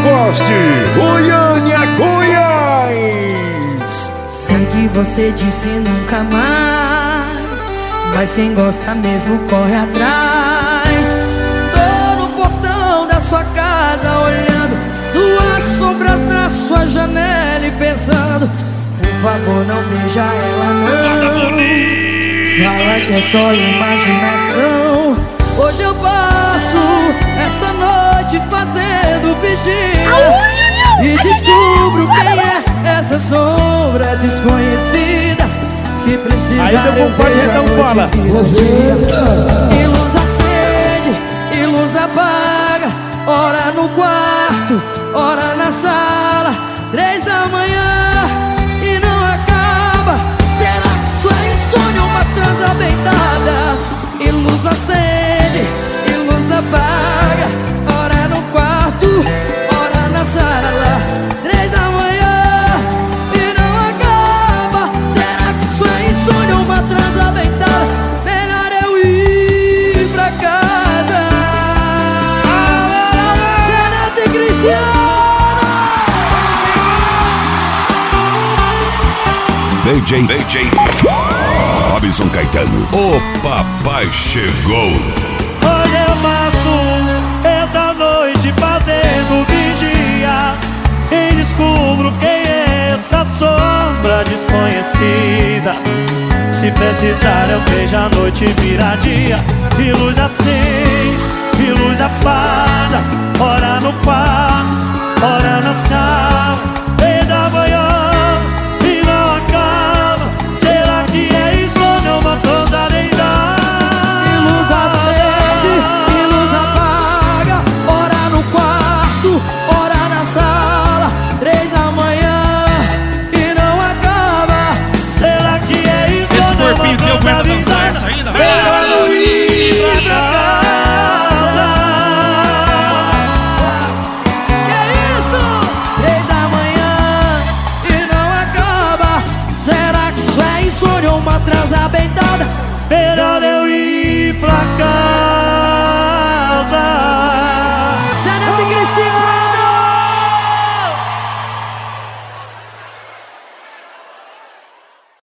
voz de Goiânia, Goiás. Sei que você disse nunca mais, mas quem gosta mesmo corre atrás. Tô no portão da sua casa olhando duas sombras na sua janela e pensando: por favor, não beija ela não. Fala que é só imaginação. Hoje eu passo essa noite fazendo vigia e descubro quem é essa sombra desconhecida. Se precisar aí eu vejo a noite Roseta. e luz acende e luz apaga. Ora no quarto, ora na sala. 3 da manhã e não acaba. Será que isso é insônia ou uma transa bem dada? E luz acende e luz apaga. Ora no quarto, ora na sala. 3 da manhã e não acaba. Será que isso é insônia ou uma transa bem dada? Melhor eu ir pra casa. Zenete e Cristiano. DJ Robson Caetano, o papai chegou. Hoje eu passo essa noite fazendo vigia e descubro quem é essa sombra desconhecida. Se precisar eu vejo a noite virar dia e luz acende e luz apaga. Ora no quarto, ora na sala. 3 da manhã e não acaba. Será que é insônia ou uma transa nem dá? E luz acende e luz apaga. Ora no quarto, ora na sala. 3 da manhã e não acaba. Será que é insônia? Esse corpinho teu aguenta dançar essa ainda?